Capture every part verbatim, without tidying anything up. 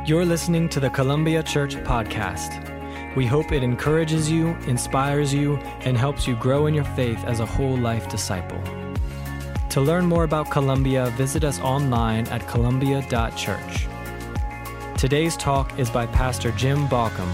You're listening to the Columbia Church Podcast. We hope it encourages you, inspires you, and helps you grow in your faith as a whole life disciple. To learn more about Columbia, visit us online at columbia dot church. Today's talk is by Pastor Jim Baucom.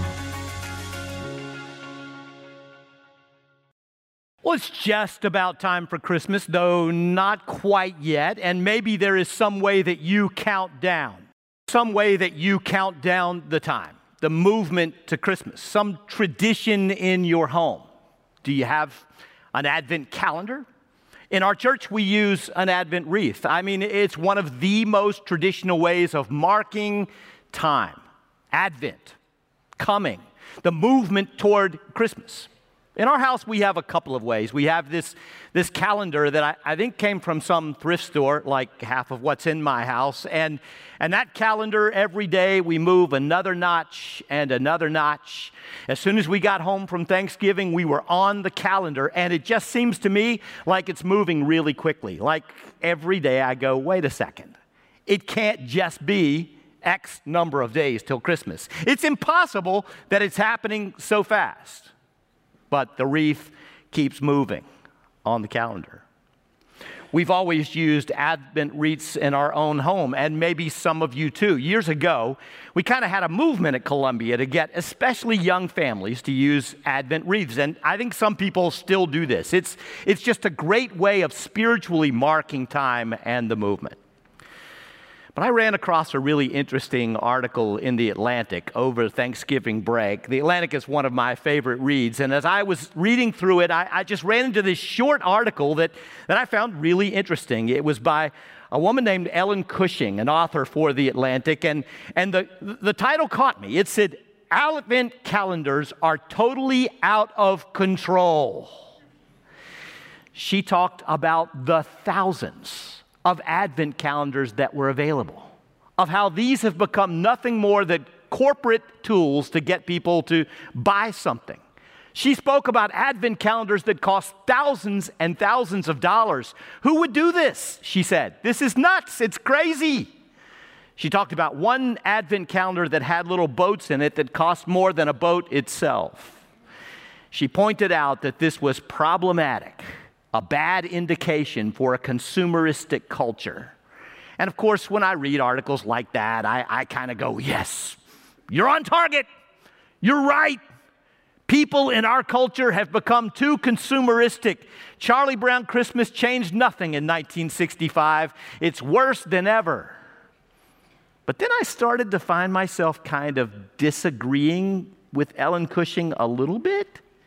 Well, it's just about time for Christmas, though not quite yet, and maybe there is some way that you count down. Some way that you count down the time, the movement to Christmas, some tradition in your home. Do you have an Advent calendar? In our church, we use an Advent wreath. I mean, it's one of the most traditional ways of marking time. Advent, coming, the movement toward Christmas. In our house, we have a couple of ways. We have this, this calendar that I, I think came from some thrift store, like half of what's in my house. And, and that calendar, every day, we move another notch and another notch. As soon as we got home from Thanksgiving, we were on the calendar. And it just seems to me like it's moving really quickly. Like every day I go, wait a second. It can't just be X number of days till Christmas. It's impossible that it's happening so fast. But the wreath keeps moving on the calendar. We've always used Advent wreaths in our own home, and maybe some of you too. Years ago, we kind of had a movement at Columbia to get especially young families to use Advent wreaths, and I think some people still do this. It's, it's just a great way of spiritually marking time and the movement. But I ran across a really interesting article in The Atlantic over Thanksgiving break. The Atlantic is one of my favorite reads, and as I was reading through it, I, I just ran into this short article that, that I found really interesting. It was by a woman named Ellen Cushing, an author for The Atlantic, and, and the, the title caught me. It said, "Advent calendars are totally out of control." She talked about the thousands of Advent calendars that were available, of how these have become nothing more than corporate tools to get people to buy something. She spoke about Advent calendars that cost thousands and thousands of dollars. Who would do this? She said. This is nuts. It's crazy. She talked about one Advent calendar that had little boats in it that cost more than a boat itself. She pointed out that this was problematic, a bad indication for a consumeristic culture. And of course, when I read articles like that, I, I kind of go, yes, you're on target. You're right. People in our culture have become too consumeristic. Charlie Brown Christmas changed nothing in nineteen sixty-five. It's worse than ever. But then I started to find myself kind of disagreeing with Ellen Cushing a little bit.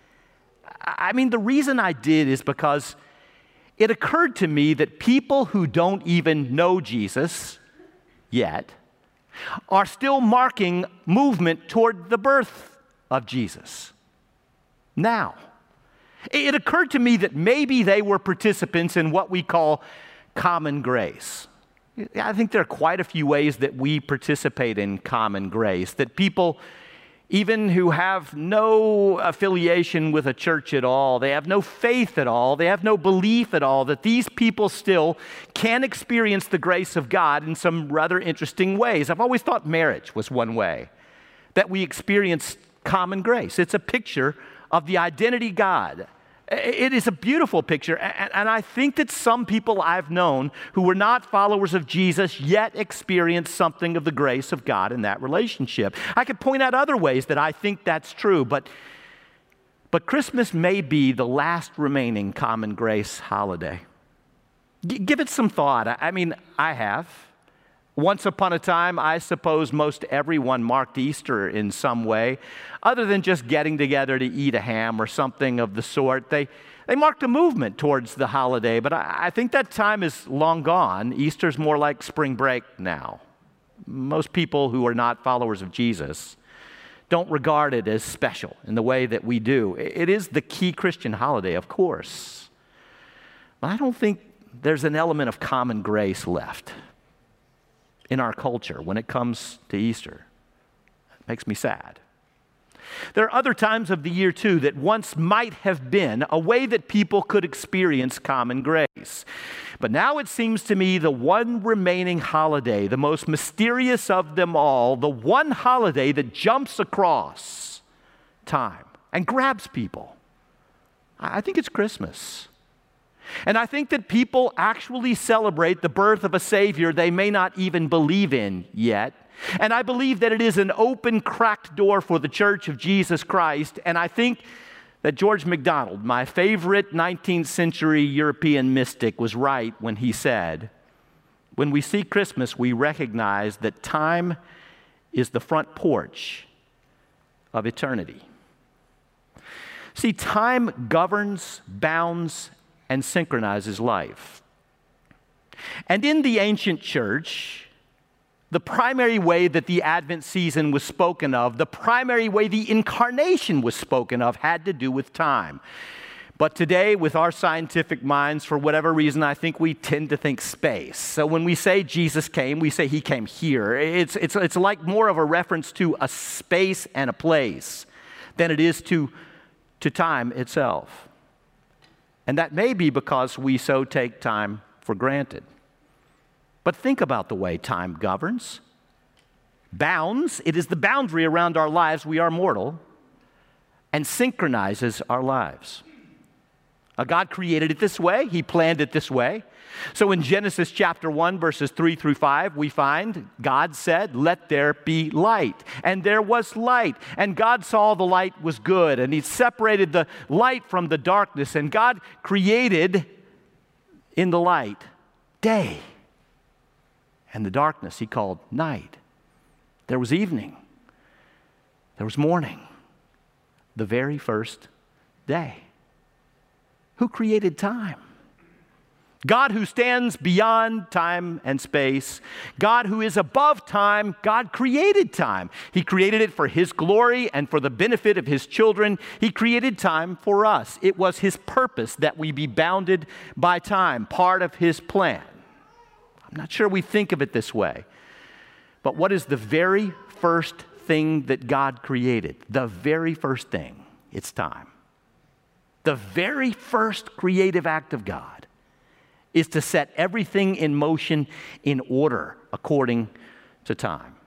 I mean, the reason I did is because it occurred to me that people who don't even know Jesus yet are still marking movement toward the birth of Jesus. Now, it occurred to me that maybe they were participants in what we call common grace. I think there are quite a few ways that we participate in common grace, that people even who have no affiliation with a church at all, they have no faith at all, they have no belief at all, that these people still can experience the grace of God in some rather interesting ways. I've always thought marriage was one way that we experience common grace. It's a picture of the identity God. It is a beautiful picture, and I think that some people I've known who were not followers of Jesus yet experienced something of the grace of God in that relationship. I could point out other ways that I think that's true, but, but Christmas may be the last remaining common grace holiday. G- give it some thought. I mean, I have. Once upon a time, I suppose most everyone marked Easter in some way, other than just getting together to eat a ham or something of the sort. They, they marked a movement towards the holiday, but I, I think that time is long gone. Easter's more like spring break now. Most people who are not followers of Jesus don't regard it as special in the way that we do. It is the key Christian holiday, of course, but I don't think there's an element of common grace left in our culture when it comes to Easter. It makes me sad. There are other times of the year, too, that once might have been a way that people could experience common grace. But now it seems to me the one remaining holiday, the most mysterious of them all, the one holiday that jumps across time and grabs people, I think it's Christmas. And I think that people actually celebrate the birth of a Savior they may not even believe in yet. And I believe that it is an open, cracked door for the Church of Jesus Christ. And I think that George MacDonald, my favorite nineteenth century European mystic, was right when he said, when we see Christmas, we recognize that time is the front porch of eternity. See, time governs, bounds, and synchronizes life. And in the ancient church, the primary way that the Advent season was spoken of, the primary way the incarnation was spoken of, had to do with time. But today, with our scientific minds, for whatever reason, I think we tend to think space. So when we say Jesus came, we say he came here. It's, it's, it's like more of a reference to a space and a place than it is to, to time itself. And that may be because we so take time for granted. But think about the way time governs. Bounds, it is the boundary around our lives, we are mortal, and synchronizes our lives. Now, God created it this way, he planned it this way. So in Genesis chapter one, verses three through five, we find God said, "Let there be light." And there was light. And God saw the light was good, and he separated the light from the darkness. And God created in the light day. And the darkness he called night. There was evening. There was morning. The very first day. Who created time? God who stands beyond time and space. God who is above time. God created time. He created it for his glory and for the benefit of his children. He created time for us. It was his purpose that we be bounded by time, part of his plan. I'm not sure we think of it this way. But what is the very first thing that God created? The very first thing. It's time. The very first creative act of God is to set everything in motion in order according to time.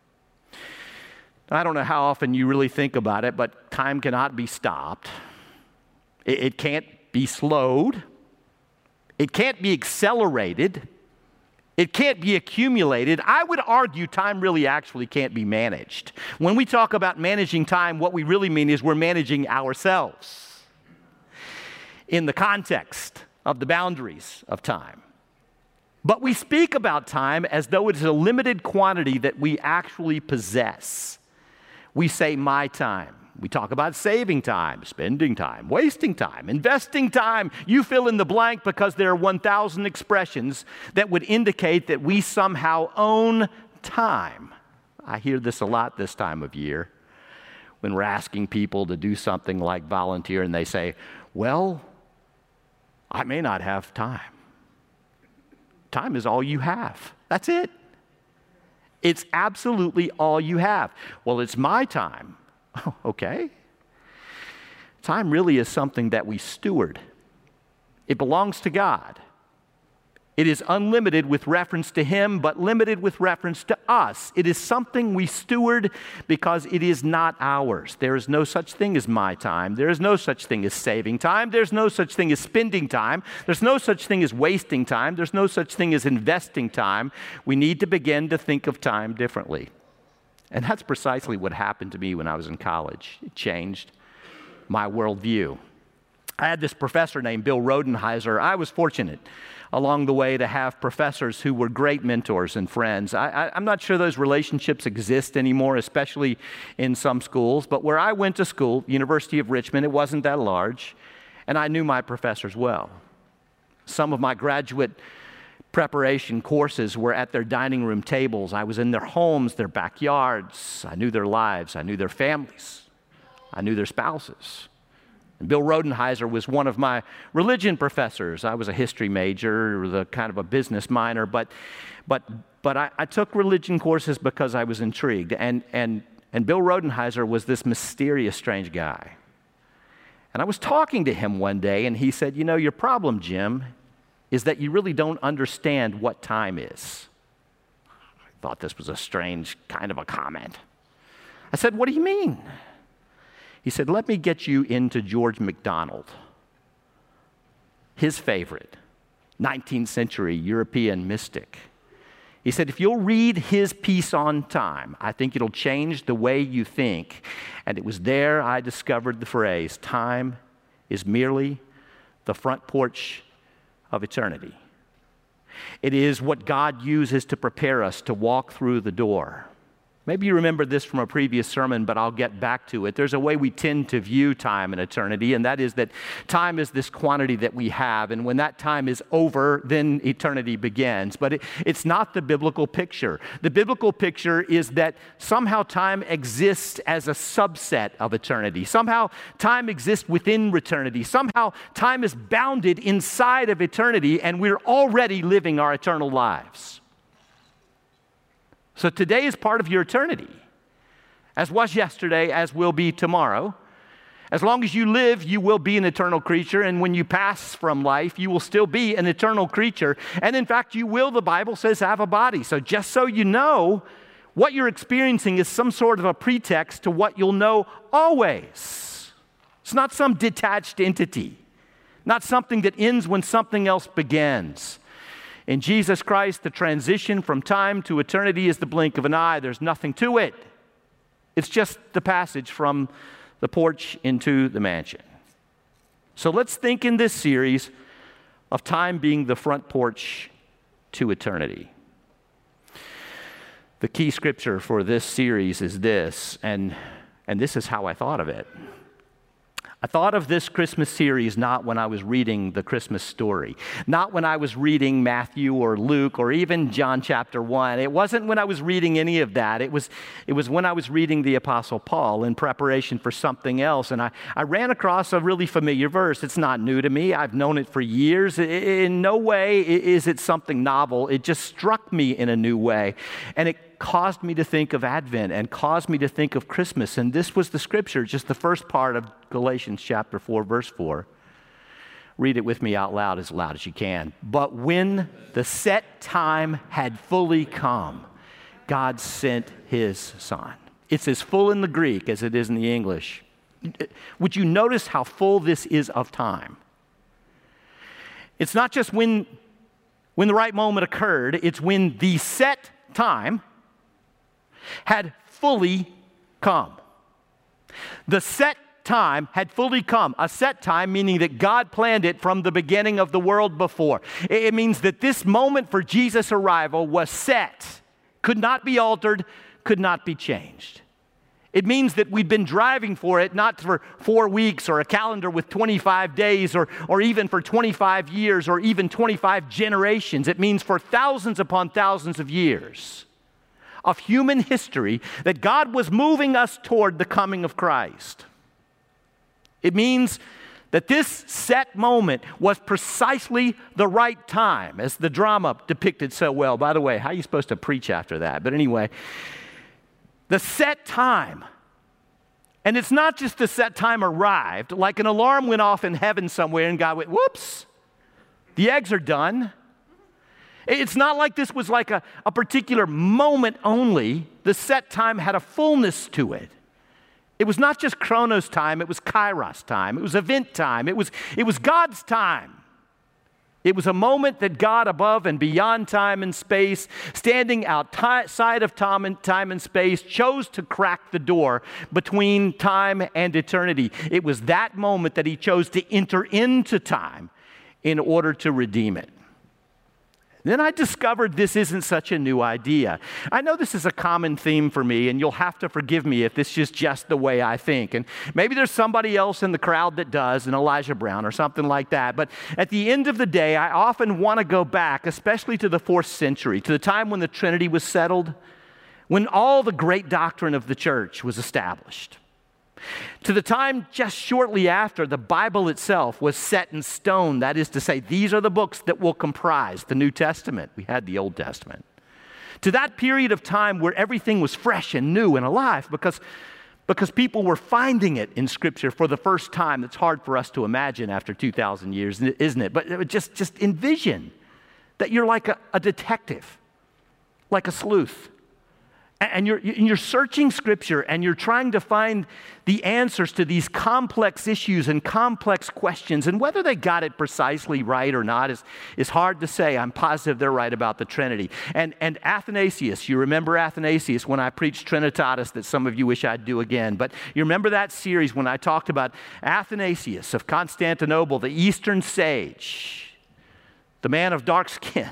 I don't know how often you really think about it, but time cannot be stopped. It, it can't be slowed. It can't be accelerated. It can't be accumulated. I would argue time really actually can't be managed. When we talk about managing time, what we really mean is we're managing ourselves in the context of the boundaries of time. But we speak about time as though it is a limited quantity that we actually possess. We say my time. We talk about saving time, spending time, wasting time, investing time. You fill in the blank because there are one thousand expressions that would indicate that we somehow own time. I hear this a lot this time of year when we're asking people to do something like volunteer and they say, well, I may not have time. Time is all you have. That's it. It's absolutely all you have. Well, it's my time. Oh, okay. Time really is something that we steward. It belongs to God. It is unlimited with reference to him, but limited with reference to us. It is something we steward because it is not ours. There is no such thing as my time. There is no such thing as saving time. There's no such thing as spending time. There's no such thing as wasting time. There's no such thing as investing time. We need to begin to think of time differently. And that's precisely what happened to me when I was in college. It changed my worldview. I had this professor named Bill Rodenheiser. I was fortunate along the way to have professors who were great mentors and friends. I, I, I'm not sure those relationships exist anymore, especially in some schools. But where I went to school, University of Richmond, it wasn't that large, and I knew my professors well. Some of my graduate preparation courses were at their dining room tables. I was in their homes, their backyards. I knew their lives. I knew their families. I knew their spouses. And Bill Rodenheiser was one of my religion professors. I was a history major, the kind of a business minor, but but but I, I took religion courses because I was intrigued. And and And Bill Rodenheiser was this mysterious, strange guy. And I was talking to him one day, and he said, you know, your problem, Jim, is that you really don't understand what time is. I thought this was a strange kind of a comment. I said, what do you mean? He said, let me get you into George MacDonald, his favorite, nineteenth century European mystic. He said, if you'll read his piece on time, I think it'll change the way you think. And it was there I discovered the phrase, time is merely the front porch of eternity. It is what God uses to prepare us to walk through the door. Maybe you remember this from a previous sermon, but I'll get back to it. There's a way we tend to view time and eternity, and that is that time is this quantity that we have, and when that time is over, then eternity begins. But it, it's not the biblical picture. The biblical picture is that somehow time exists as a subset of eternity. Somehow time exists within eternity. Somehow time is bounded inside of eternity, and we're already living our eternal lives. So today is part of your eternity, as was yesterday, as will be tomorrow. As long as you live, you will be an eternal creature, and when you pass from life, you will still be an eternal creature. And in fact, you will, the Bible says, have a body. So just so you know, what you're experiencing is some sort of a pretext to what you'll know always. It's not some detached entity, not something that ends when something else begins. In Jesus Christ, the transition from time to eternity is the blink of an eye. There's nothing to it. It's just the passage from the porch into the mansion. So let's think in this series of time being the front porch to eternity. The key scripture for this series is this, and, and this is how I thought of it. I thought of this Christmas series not when I was reading the Christmas story, not when I was reading Matthew or Luke or even John chapter one. It wasn't when I was reading any of that. It was, it was when I was reading the Apostle Paul in preparation for something else. And I, I ran across a really familiar verse. It's not new to me. I've known it for years. In no way is it something novel. It just struck me in a new way. And it caused me to think of Advent and caused me to think of Christmas. And this was the scripture, just the first part of Galatians chapter four, verse four. Read it with me out loud, as loud as you can. But when the set time had fully come, God sent his Son. It's as full in the Greek as it is in the English. Would you notice how full this is of time? It's not just when, when the right moment occurred, it's when the set time had fully come. The set time had fully come. A set time meaning that God planned it from the beginning of the world before. It means that this moment for Jesus' arrival was set, could not be altered, could not be changed. It means that we've been driving for it, not for four weeks or a calendar with twenty-five days or, or even for twenty-five years or even twenty-five generations. It means for thousands upon thousands of years of human history that God was moving us toward the coming of Christ. It means that this set moment was precisely the right time, as the drama depicted so well. By the way, how are you supposed to preach after that? But anyway, the set time. And it's not just the set time arrived, like an alarm went off in heaven somewhere and God went, whoops, the eggs are done. It's not like this was like a, a particular moment only. The set time had a fullness to it. It was not just Chronos time, it was Kairos time, it was event time, it was, it was God's time. It was a moment that God above and beyond time and space, standing outside of time and, time and space, chose to crack the door between time and eternity. It was that moment that he chose to enter into time in order to redeem it. Then I discovered this isn't such a new idea. I know this is a common theme for me, and you'll have to forgive me if this is just the way I think. And maybe there's somebody else in the crowd that does, an Elijah Brown or something like that. But at the end of the day, I often want to go back, especially to the fourth century, to the time when the Trinity was settled, when all the great doctrine of the church was established. To the time just shortly after the Bible itself was set in stone. That is to say, these are the books that will comprise the New Testament. We had the Old Testament. to that period of time where everything was fresh and new and alive because, because people were finding it in Scripture for the first time. It's hard for us to imagine after two thousand years, isn't it? But just, just envision that you're like a, a detective, like a sleuth. And you're, you're searching Scripture and you're trying to find the answers to these complex issues and complex questions. And whether they got it precisely right or not is, is hard to say. I'm positive they're right about the Trinity. And, and Athanasius, you remember Athanasius when I preached Trinitatis that some of you wish I'd do again. But you remember that series when I talked about Athanasius of Constantinople, the Eastern sage, the man of dark skin.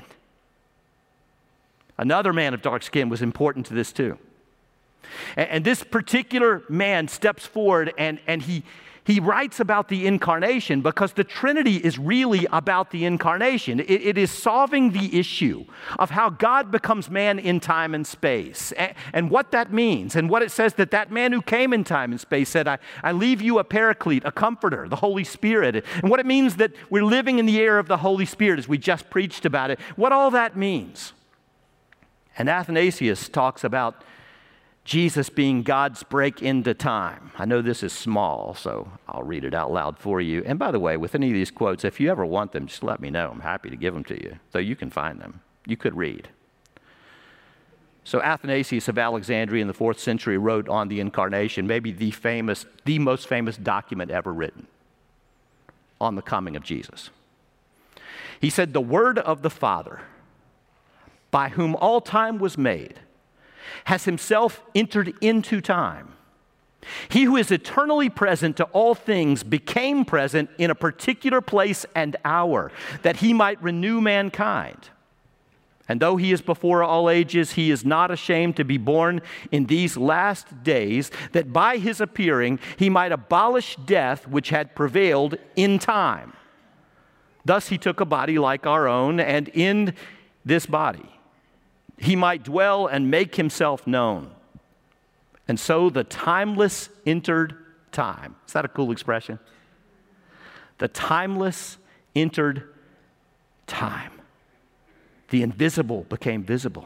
Another man of dark skin was important to this too. And, and this particular man steps forward and, and he, he writes about the incarnation because the Trinity is really about the incarnation. It, it is solving the issue of how God becomes man in time and space and, and what that means and what it says that that man who came in time and space said, I, I leave you a paraclete, a comforter, the Holy Spirit, and what it means that we're living in the air of the Holy Spirit as we just preached about it, what all that means. And Athanasius talks about Jesus being God's break into time. I know this is small, so I'll read it out loud for you. And by the way, with any of these quotes, if you ever want them, just let me know. I'm happy to give them to you, though you can find them. You could read. So Athanasius of Alexandria in the fourth century wrote on the incarnation, maybe the famous, the most famous document ever written on the coming of Jesus. He said, "The word of the Father, by whom all time was made, has himself entered into time. He who is eternally present to all things became present in a particular place and hour, that he might renew mankind. And though he is before all ages, he is not ashamed to be born in these last days, that by his appearing he might abolish death which had prevailed in time. Thus he took a body like our own, and in this body he might dwell and make himself known. And so the timeless entered time." Is that a cool expression? The timeless entered time. The invisible became visible.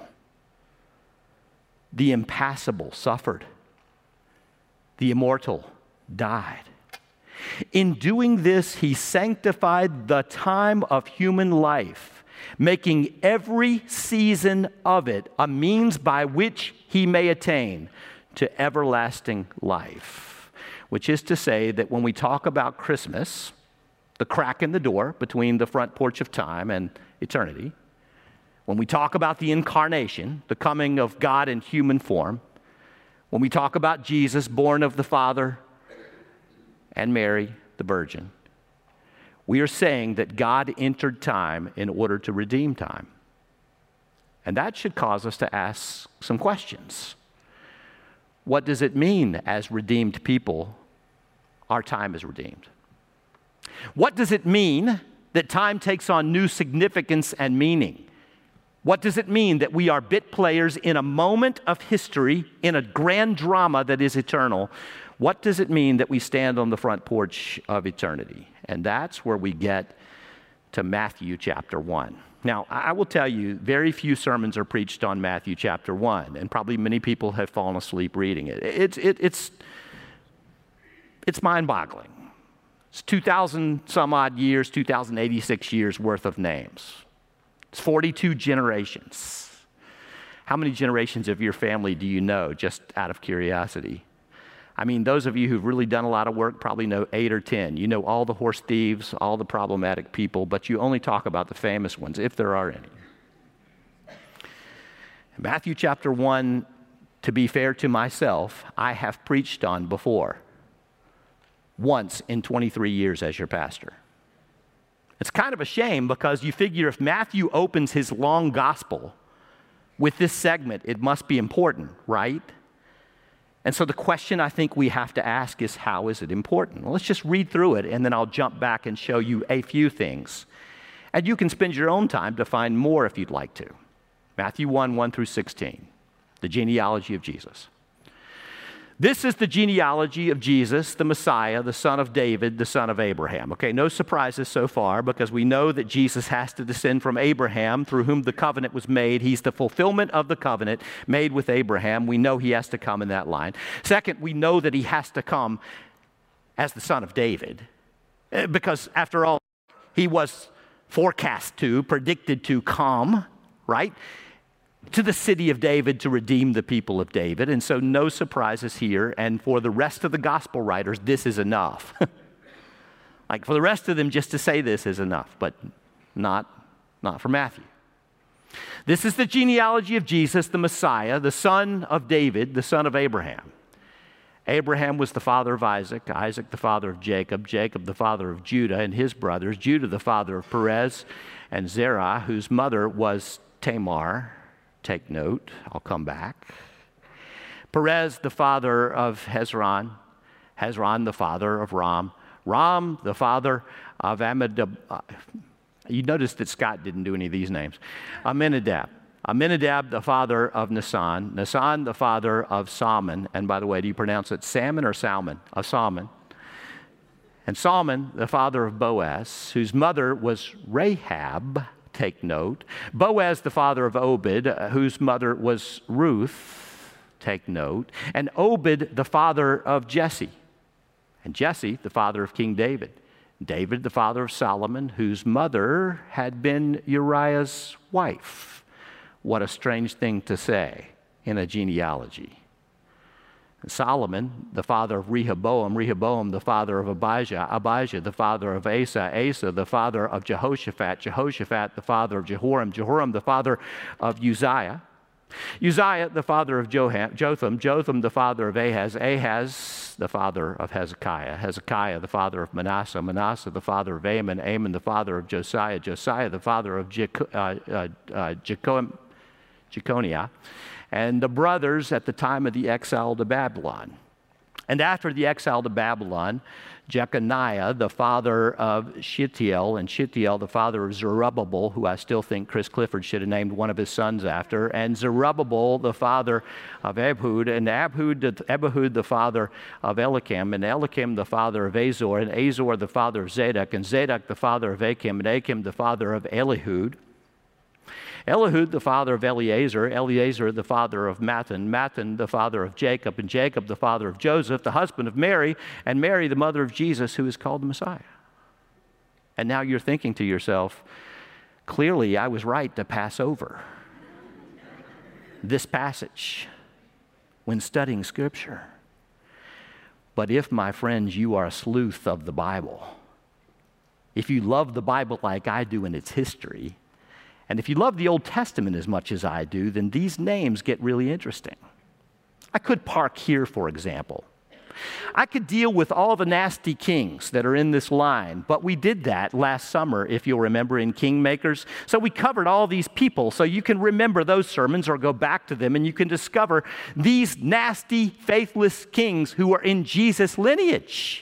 The impassible suffered. The immortal died. In doing this, he sanctified the time of human life, making every season of it a means by which he may attain to everlasting life. Which is to say that when we talk about Christmas, the crack in the door between the front porch of time and eternity, when we talk about the incarnation, the coming of God in human form, when we talk about Jesus born of the Father and Mary, the Virgin, we are saying that God entered time in order to redeem time. And that should cause us to ask some questions. What does it mean as redeemed people, our time is redeemed? What does it mean that time takes on new significance and meaning? What does it mean that we are bit players in a moment of history, in a grand drama that is eternal? What does it mean that we stand on the front porch of eternity? And that's where we get to Matthew chapter one. Now, I will tell you, very few sermons are preached on Matthew chapter one, and probably many people have fallen asleep reading it. It's, it, it's, it's mind-boggling. It's two thousand some odd years, two thousand eighty-six years worth of names. It's forty-two generations. How many generations of your family do you know, just out of curiosity? I mean, those of you who've really done a lot of work probably know eight or ten. You know all the horse thieves, all the problematic people, but you only talk about the famous ones, if there are any. Matthew chapter one, to be fair to myself, I have preached on before, once in twenty-three years as your pastor. It's kind of a shame because you figure if Matthew opens his long gospel with this segment, it must be important, right? And so the question I think we have to ask is, how is it important? Well, let's just read through it, and then I'll jump back and show you a few things. And you can spend your own time to find more if you'd like to. Matthew one, one through sixteen, the genealogy of Jesus. This is the genealogy of Jesus, the Messiah, the son of David, the son of Abraham. Okay, no surprises so far because we know that Jesus has to descend from Abraham through whom the covenant was made. He's the fulfillment of the covenant made with Abraham. We know he has to come in that line. Second, we know that he has to come as the son of David because after all, he was forecast to, predicted to come, right? To the city of David to redeem the people of David. And so no surprises here. And for the rest of the gospel writers, this is enough. Like for the rest of them, just to say this is enough, but not, not for Matthew. This is the genealogy of Jesus, the Messiah, the son of David, the son of Abraham. Abraham was the father of Isaac, Isaac the father of Jacob, Jacob the father of Judah and his brothers, Judah the father of Perez and Zerah, whose mother was Tamar. Take note, I'll come back. Perez, the father of Hezron. Hezron, the father of Ram. Ram, the father of Amminadab. Uh, you notice that Scott didn't do any of these names. Amminadab. Amminadab, the father of Nasan. Nasan, the father of Salmon. And by the way, do you pronounce it Salmon or Salmon? Of Salmon. And Salmon, the father of Boaz, whose mother was Rahab. Take note. Boaz, the father of Obed, uh, whose mother was Ruth. Take note. And Obed, the father of Jesse. And Jesse, the father of King David. David, the father of Solomon, whose mother had been Uriah's wife. What a strange thing to say in a genealogy. Solomon, the father of Rehoboam, Rehoboam, the father of Abijah, Abijah, the father of Asa, Asa, the father of Jehoshaphat, Jehoshaphat, the father of Jehoram, Jehoram, the father of Uzziah, Uzziah, the father of Jotham, Jotham, the father of Ahaz, Ahaz, the father of Hezekiah, Hezekiah, the father of Manasseh, Manasseh, the father of Amon, Amon, the father of Josiah, Josiah, the father of Jec- uh, uh, uh, Jeconiah, Jeconiah, and the brothers at the time of the exile to Babylon. And after the exile to Babylon, Jeconiah, the father of Shealtiel, and Shealtiel, the father of Zerubbabel, who I still think Chris Clifford should have named one of his sons after, and Zerubbabel, the father of Abhud, and Abhud, Abhud the father of Elikim, and Elikim, the father of Azor, and Azor, the father of Zadok, and Zadok, the father of Achim, and Achim, the father of Elihud, Elihud, the father of Eleazar, Eleazar, the father of Matthan, Matthan, the father of Jacob, and Jacob, the father of Joseph, the husband of Mary, and Mary, the mother of Jesus, who is called the Messiah. And now you're thinking to yourself, clearly I was right to pass over this passage when studying Scripture. But if, my friends, you are a sleuth of the Bible, if you love the Bible like I do in its history, and if you love the Old Testament as much as I do, then these names get really interesting. I could park here, for example. I could deal with all the nasty kings that are in this line, but we did that last summer, if you'll remember, in Kingmakers. So we covered all these people, so you can remember those sermons or go back to them, and you can discover these nasty, faithless kings who are in Jesus' lineage.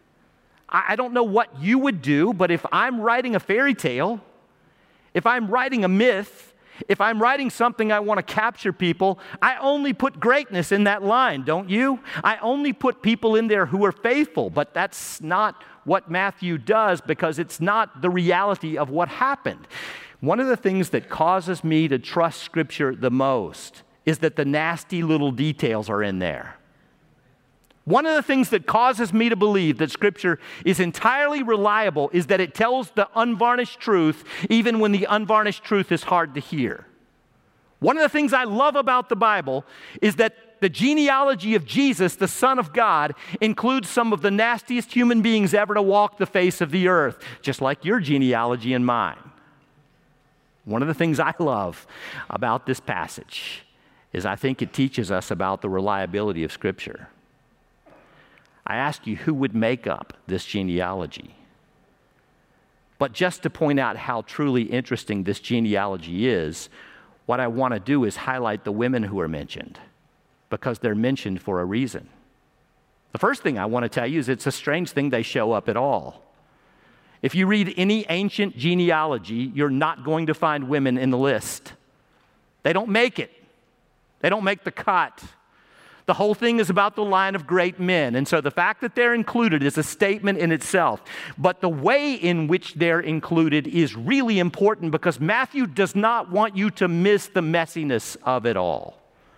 I don't know what you would do, but if I'm writing a fairy tale, if I'm writing a myth, if I'm writing something I want to capture people, I only put greatness in that line, don't you? I only put people in there who are faithful, but that's not what Matthew does because it's not the reality of what happened. One of the things that causes me to trust Scripture the most is that the nasty little details are in there. One of the things that causes me to believe that Scripture is entirely reliable is that it tells the unvarnished truth even when the unvarnished truth is hard to hear. One of the things I love about the Bible is that the genealogy of Jesus, the Son of God, includes some of the nastiest human beings ever to walk the face of the earth, just like your genealogy and mine. One of the things I love about this passage is I think it teaches us about the reliability of Scripture. I asked you who would make up this genealogy. But just to point out how truly interesting this genealogy is, what I want to do is highlight the women who are mentioned, because they're mentioned for a reason. The first thing I want to tell you is it's a strange thing they show up at all. If you read any ancient genealogy, you're not going to find women in the list. They don't make it. They don't make the cut. The whole thing is about the line of great men. And so the fact that they're included is a statement in itself. But the way in which they're included is really important because Matthew does not want you to miss the messiness of it all.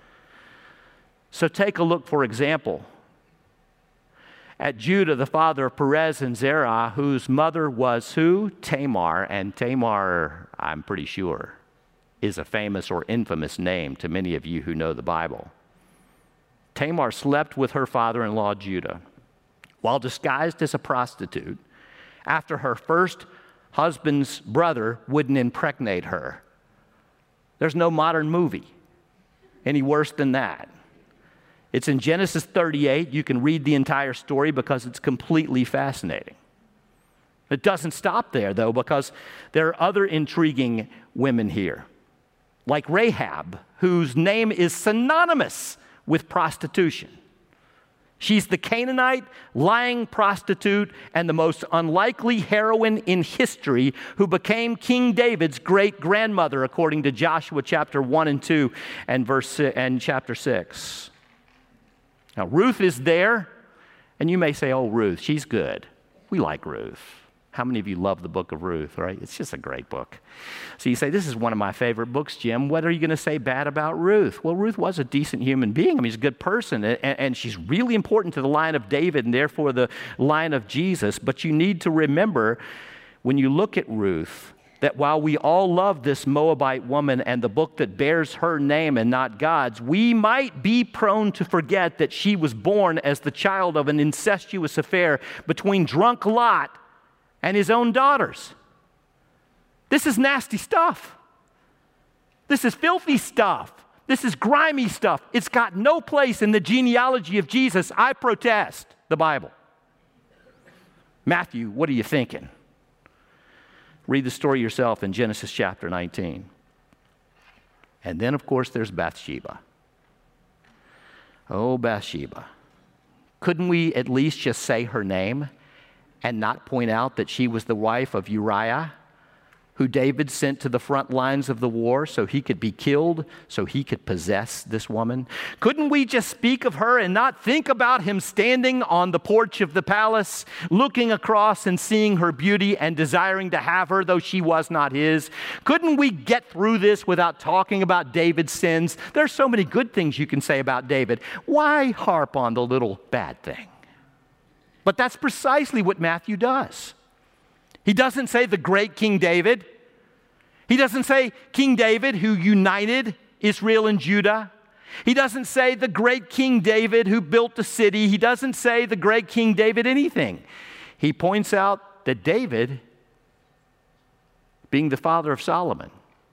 So take a look, for example, at Judah, the father of Perez and Zerah, whose mother was who? Tamar. And Tamar, I'm pretty sure, is a famous or infamous name to many of you who know the Bible. Tamar slept with her father-in-law Judah while disguised as a prostitute after her first husband's brother wouldn't impregnate her. There's no modern movie any worse than that. It's in Genesis thirty-eight. You can read the entire story because it's completely fascinating. It doesn't stop there, though, because there are other intriguing women here, like Rahab, whose name is synonymous with prostitution. She's the Canaanite lying prostitute and the most unlikely heroine in history who became King David's great-grandmother, according to Joshua chapter one and two and verse and chapter six. Now, Ruth is there, and you may say, oh, Ruth, she's good. We like Ruth. How many of you love the book of Ruth, right? It's just a great book. So you say, this is one of my favorite books, Jim. What are you going to say bad about Ruth? Well, Ruth was a decent human being. I mean, she's a good person, and, and she's really important to the line of David and therefore the line of Jesus. But you need to remember, when you look at Ruth, that while we all love this Moabite woman and the book that bears her name and not God's, we might be prone to forget that she was born as the child of an incestuous affair between drunk Lot and his own daughters. This is nasty stuff. This is filthy stuff. This is grimy stuff. It's got no place in the genealogy of Jesus. I protest the Bible. Matthew, what are you thinking? Read the story yourself in Genesis chapter nineteen. And then, of course, there's Bathsheba. Oh, Bathsheba. Couldn't we at least just say her name and not point out that she was the wife of Uriah, who David sent to the front lines of the war so he could be killed, so he could possess this woman? Couldn't we just speak of her and not think about him standing on the porch of the palace, looking across and seeing her beauty and desiring to have her, though she was not his? Couldn't we get through this without talking about David's sins? There's so many good things you can say about David. Why harp on the little bad thing? But that's precisely what Matthew does. He doesn't say the great King David. He doesn't say King David who united Israel and Judah. He doesn't say the great King David who built the city. He doesn't say the great King David anything. He points out that David, being the father of Solomon,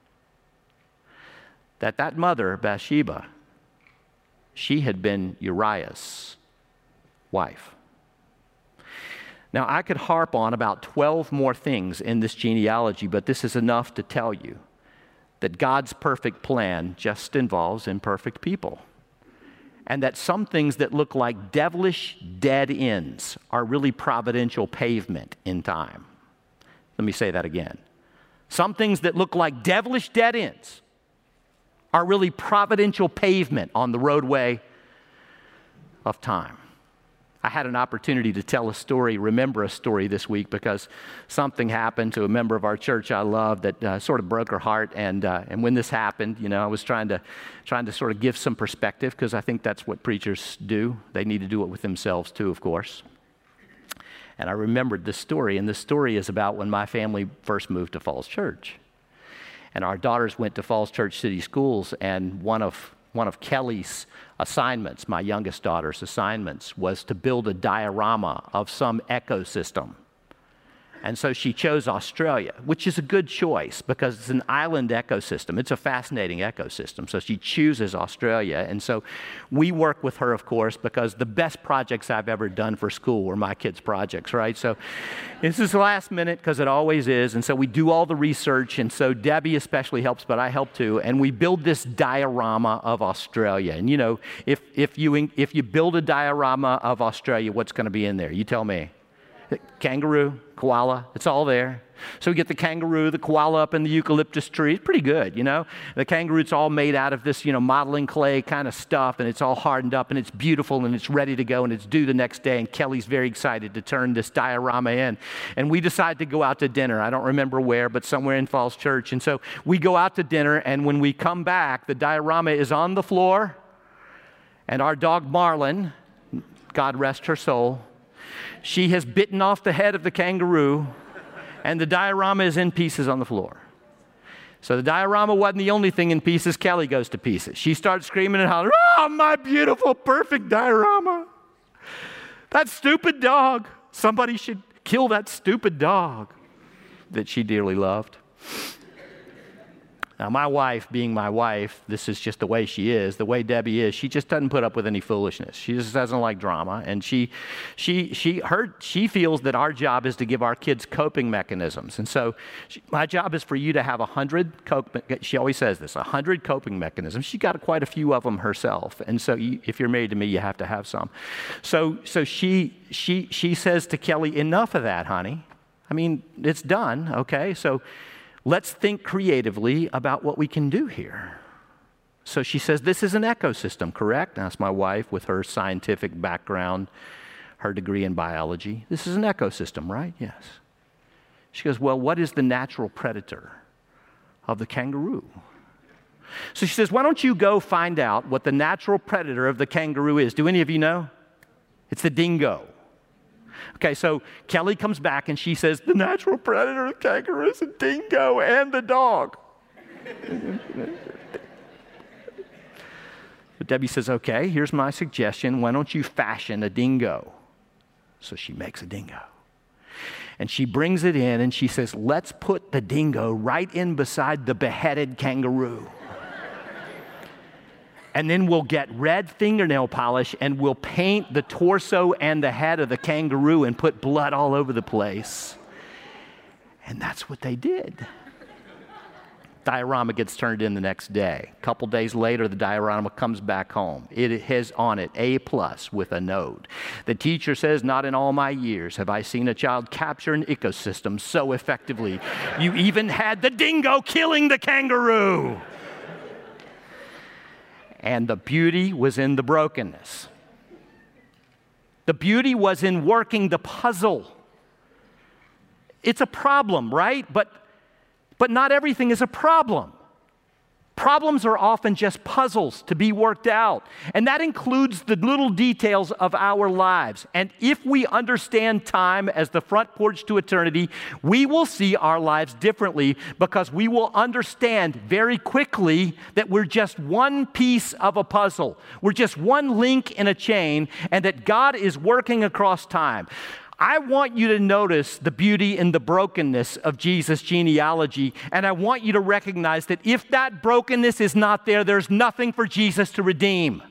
that that mother, Bathsheba, she had been Uriah's wife. Now, I could harp on about twelve more things in this genealogy, but this is enough to tell you that God's perfect plan just involves imperfect people, and that some things that look like devilish dead ends are really providential pavement in time. Let me say that again. Some things that look like devilish dead ends are really providential pavement on the roadway of time. I had an opportunity to tell a story, remember a story this week, because something happened to a member of our church I love that uh, sort of broke her heart. And uh, and when this happened, you know, I was trying to trying to sort of give some perspective, because I think that's what preachers do. They need to do it with themselves too, of course. And I remembered this story, and this story is about when my family first moved to Falls Church. And our daughters went to Falls Church City Schools, and one of One of Kelly's assignments, my youngest daughter's assignments, was to build a diorama of some ecosystem. And so she chose Australia, which is a good choice because it's an island ecosystem. It's a fascinating ecosystem. So she chooses Australia. And so we work with her, of course, because the best projects I've ever done for school were my kids' projects, right? So this is last minute because it always is. And so we do all the research. And so Debbie especially helps, but I help too. And we build this diorama of Australia. And you know, if, if, you, if you build a diorama of Australia, what's going to be in there? You tell me. Kangaroo, koala, it's all there. So we get the kangaroo, the koala up in the eucalyptus tree. It's pretty good, you know. The kangaroo, it's all made out of this, you know, modeling clay kind of stuff, and it's all hardened up, and it's beautiful, and it's ready to go, and it's due the next day, and Kelly's very excited to turn this diorama in. And we decide to go out to dinner. I don't remember where, but somewhere in Falls Church. And so we go out to dinner, and when we come back, the diorama is on the floor, and our dog Marlin, God rest her soul, she has bitten off the head of the kangaroo, and the diorama is in pieces on the floor. So the diorama wasn't the only thing in pieces. Kelly goes to pieces. She starts screaming and hollering, "Oh, my beautiful, perfect diorama. That stupid dog. Somebody should kill that stupid dog," that she dearly loved. Now, my wife, being my wife, this is just the way she is, the way Debbie is, she just doesn't put up with any foolishness. She just doesn't like drama. And she, she, she, her, she feels that our job is to give our kids coping mechanisms. And so she, my job is for you to have a hundred, cope, she always says this, a hundred coping mechanisms. She got quite a few of them herself. And so you, if you're married to me, you have to have some. So, so she, she, she says to Kelly, "Enough of that, honey. I mean, it's done, okay? So let's think creatively about what we can do here." So she says, "This is an ecosystem, correct?" That's my wife with her scientific background, her degree in biology. "This is an ecosystem, right?" "Yes." She goes, "Well, what is the natural predator of the kangaroo?" So she says, "Why don't you go find out what the natural predator of the kangaroo is?" Do any of you know? It's the dingo. Okay, so Kelly comes back and she says, "The natural predator of kangaroo is a dingo and the dog." But Debbie says, "Okay, here's my suggestion. Why don't you fashion a dingo?" So she makes a dingo. And she brings it in and she says, "Let's put the dingo right in beside the beheaded kangaroo. And then we'll get red fingernail polish and we'll paint the torso and the head of the kangaroo and put blood all over the place." And that's what they did. Diorama gets turned in the next day. A couple days later, the diorama comes back home. It has on it A plus with a note. The teacher says, "Not in all my years have I seen a child capture an ecosystem so effectively. You even had the dingo killing the kangaroo." And the beauty was in the brokenness. The beauty was in working the puzzle. It's a problem, right? But, but not everything is a problem. Problems are often just puzzles to be worked out. And that includes the little details of our lives. And if we understand time as the front porch to eternity, we will see our lives differently because we will understand very quickly that we're just one piece of a puzzle. We're just one link in a chain, and that God is working across time. I want you to notice the beauty in the brokenness of Jesus' genealogy, and I want you to recognize that if that brokenness is not there, there's nothing for Jesus to redeem.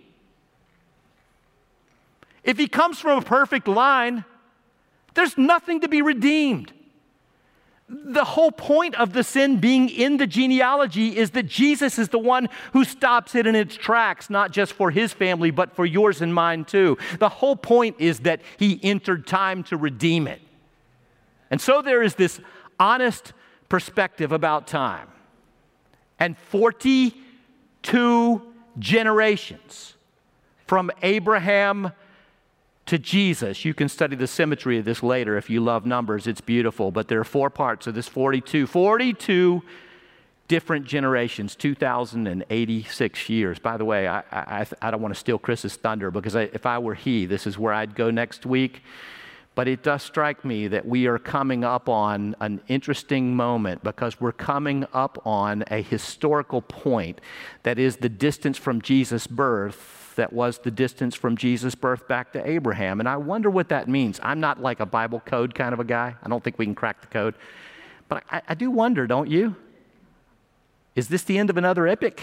If he comes from a perfect line, there's nothing to be redeemed. The whole point of the sin being in the genealogy is that Jesus is the one who stops it in its tracks, not just for his family, but for yours and mine too. The whole point is that he entered time to redeem it. And so there is this honest perspective about time. And forty-two generations from Abraham to Jesus. You can study the symmetry of this later if you love numbers. It's beautiful. But there are four parts of this forty-two. forty-two different generations, two thousand eighty-six years. By the way, I, I, I don't want to steal Chris's thunder because I, if I were he, this is where I'd go next week. But it does strike me that we are coming up on an interesting moment because we're coming up on a historical point that is the distance from Jesus' birth that was the distance from Jesus' birth back to Abraham. And I wonder what that means. I'm not like a Bible code kind of a guy. I don't think we can crack the code. But I, I do wonder, don't you? Is this the end of another epic?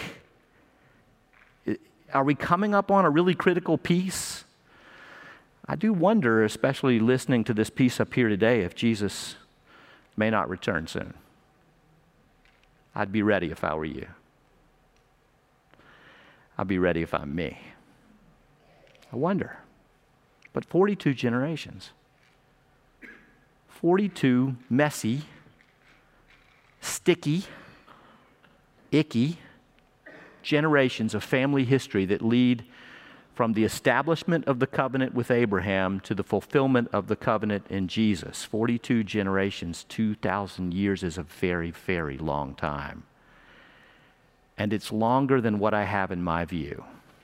Are we coming up on a really critical piece? I do wonder, especially listening to this piece up here today, if Jesus may not return soon. I'd be ready if I were you. I'd be ready if I'm me. I wonder. But forty-two generations. forty-two messy, sticky, icky generations of family history that lead from the establishment of the covenant with Abraham to the fulfillment of the covenant in Jesus. forty-two generations, two thousand years is a very, very long time. And it's longer than what I have in my view.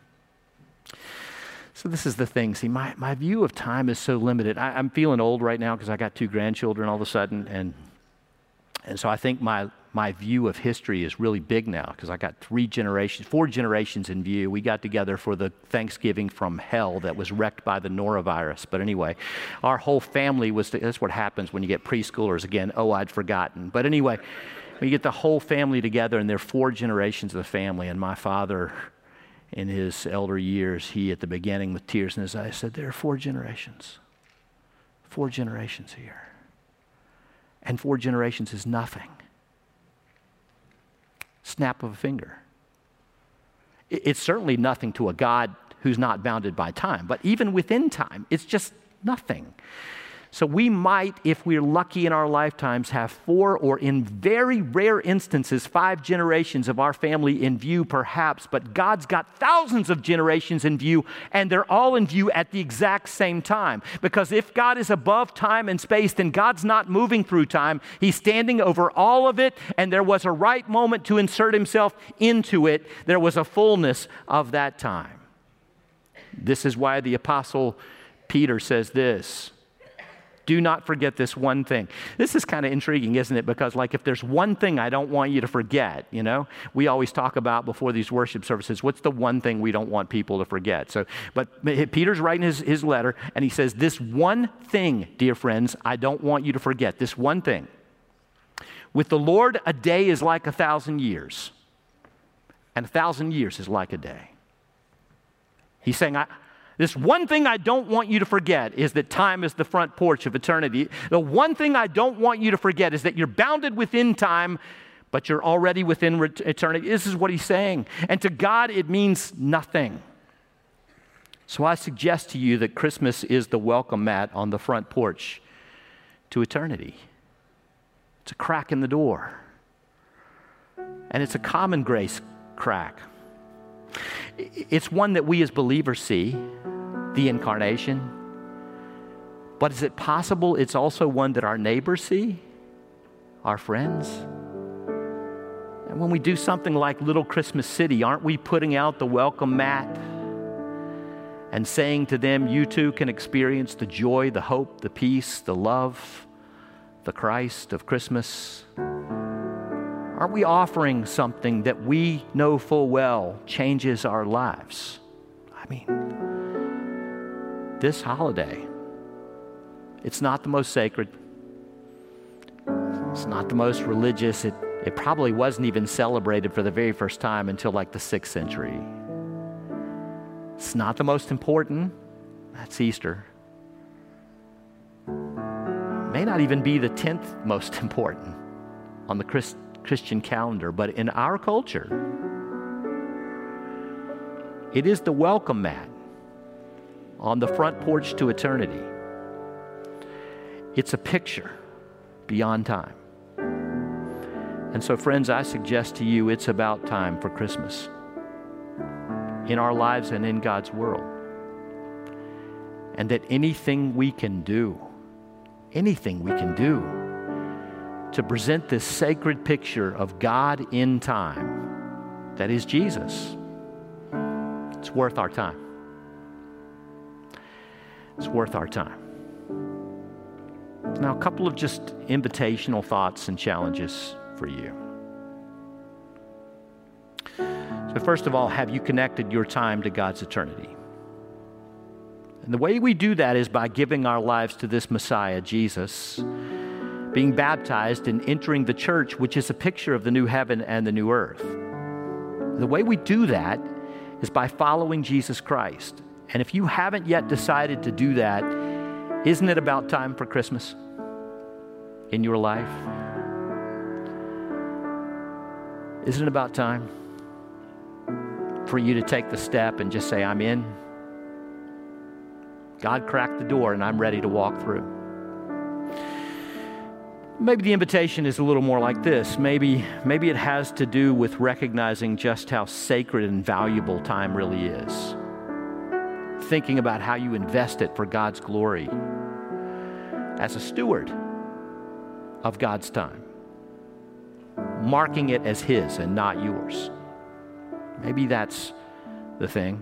So this is the thing. See, my, my view of time is so limited. I, I'm feeling old right now because I got two grandchildren all of a sudden. And, and so I think my My view of history is really big now because I got three generations, four generations in view. We got together for the Thanksgiving from hell that was wrecked by the norovirus. But anyway, our whole family was, to, that's what happens when you get preschoolers again. Oh, I'd forgotten. But anyway, we get the whole family together and there are four generations of the family. And my father, in his elder years, he at the beginning with tears in his eyes said, there are four generations. Four generations here. And four generations is nothing. Snap of a finger. It's certainly nothing to a God who's not bounded by time, but even within time, it's just nothing. So we might, if we're lucky in our lifetimes, have four or in very rare instances, five generations of our family in view perhaps, but God's got thousands of generations in view and they're all in view at the exact same time. Because if God is above time and space, then God's not moving through time. He's standing over all of it and there was a right moment to insert himself into it. There was a fullness of that time. This is why the Apostle Peter says this. Do not forget this one thing. This is kind of intriguing, isn't it? Because like if there's one thing I don't want you to forget, you know, we always talk about before these worship services, what's the one thing we don't want people to forget? So, but Peter's writing his, his letter and he says, this one thing, dear friends, I don't want you to forget. This one thing. With the Lord, a day is like a thousand years. And a thousand years is like a day. He's saying, I... This one thing I don't want you to forget is that time is the front porch of eternity. The one thing I don't want you to forget is that you're bounded within time, but you're already within eternity. This is what he's saying. And to God, it means nothing. So I suggest to you that Christmas is the welcome mat on the front porch to eternity. It's a crack in the door. And it's a common grace crack. It's one that we as believers see, the incarnation. But is it possible it's also one that our neighbors see, our friends? And when we do something like Little Christmas City, aren't we putting out the welcome mat and saying to them, you too can experience the joy, the hope, the peace, the love, the Christ of Christmas? Aren't we offering something that we know full well changes our lives? I mean, this holiday, it's not the most sacred. It's not the most religious. It, it probably wasn't even celebrated for the very first time until like the sixth century. It's not the most important. That's Easter. It may not even be the tenth most important on the Christ Christian calendar, but in our culture, it is the welcome mat on the front porch to eternity. It's a picture beyond time. And so, friends, I suggest to you it's about time for Christmas in our lives and in God's world. And that anything we can do, anything we can do to present this sacred picture of God in time, that is Jesus, it's worth our time. It's worth our time. Now, a couple of just invitational thoughts and challenges for you. So first of all, have you connected your time to God's eternity? And the way we do that is by giving our lives to this Messiah, Jesus, being baptized and entering the church, which is a picture of the new heaven and the new earth. The way we do that is by following Jesus Christ. And if you haven't yet decided to do that, isn't it about time for Christmas in your life? Isn't it about time for you to take the step and just say, I'm in? God cracked the door and I'm ready to walk through. Maybe the invitation is a little more like this. Maybe, maybe it has to do with recognizing just how sacred and valuable time really is. Thinking about how you invest it for God's glory as a steward of God's time. Marking it as His and not yours. Maybe that's the thing.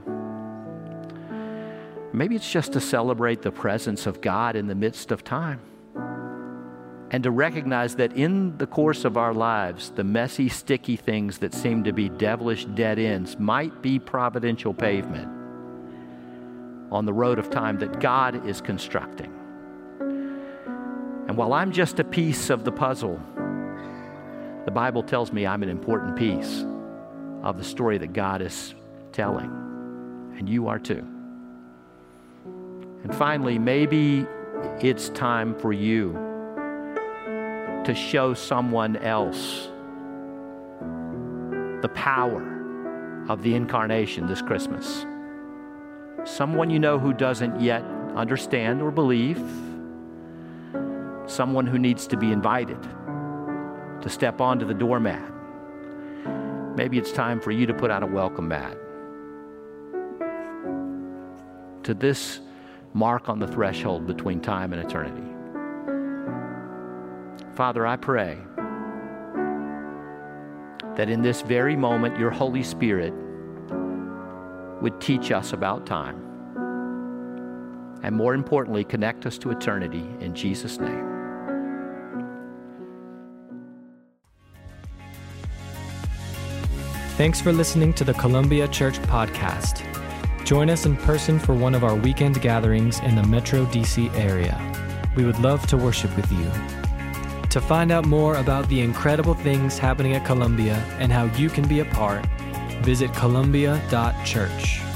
Maybe it's just to celebrate the presence of God in the midst of time. And to recognize that in the course of our lives, the messy, sticky things that seem to be devilish dead ends might be providential pavement on the road of time that God is constructing. And while I'm just a piece of the puzzle, the Bible tells me I'm an important piece of the story that God is telling. And you are too. And finally, maybe it's time for you to show someone else the power of the incarnation this Christmas. Someone you know who doesn't yet understand or believe. Someone who needs to be invited to step onto the doormat. Maybe it's time for you to put out a welcome mat to this mark on the threshold between time and eternity. Father, I pray that in this very moment, your Holy Spirit would teach us about time. And more importantly, connect us to eternity in Jesus' name. Thanks for listening to the Columbia Church Podcast. Join us in person for one of our weekend gatherings in the Metro D C area. We would love to worship with you. To find out more about the incredible things happening at Columbia and how you can be a part, visit columbia dot church.